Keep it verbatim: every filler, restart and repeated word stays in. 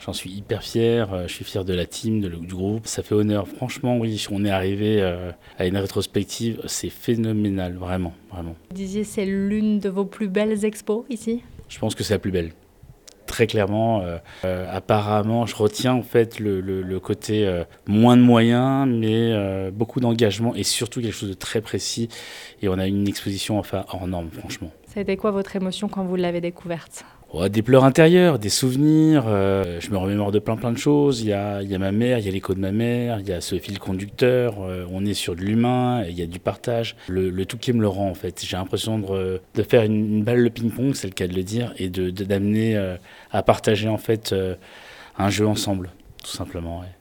J'en suis hyper fier, euh, je suis fier de la team, de, du groupe. Ça fait honneur. Franchement, oui, on est arrivé euh, à une rétrospective. C'est phénoménal, vraiment, vraiment. Vous disiez c'est l'une de vos plus belles expos ici? Je pense que c'est la plus belle. Très clairement, euh, euh, apparemment, je retiens en fait le, le, le côté euh, moins de moyens, mais euh, beaucoup d'engagement et surtout quelque chose de très précis. Et on a une exposition enfin hors norme, franchement. Ça a été quoi votre émotion quand vous l'avez découverte? Oh, des pleurs intérieures, des souvenirs. Euh, je me remémore de plein plein de choses. Il y a, il y a ma mère, il y a l'écho de ma mère, il y a ce fil conducteur. Euh, on est sur de l'humain, il y a du partage. Le, le tout qui me le rend en fait. J'ai l'impression de, de faire une, une balle de ping-pong, c'est le cas de le dire, et de, de d'amener euh, à partager en fait euh, un jeu ensemble, tout simplement. Ouais.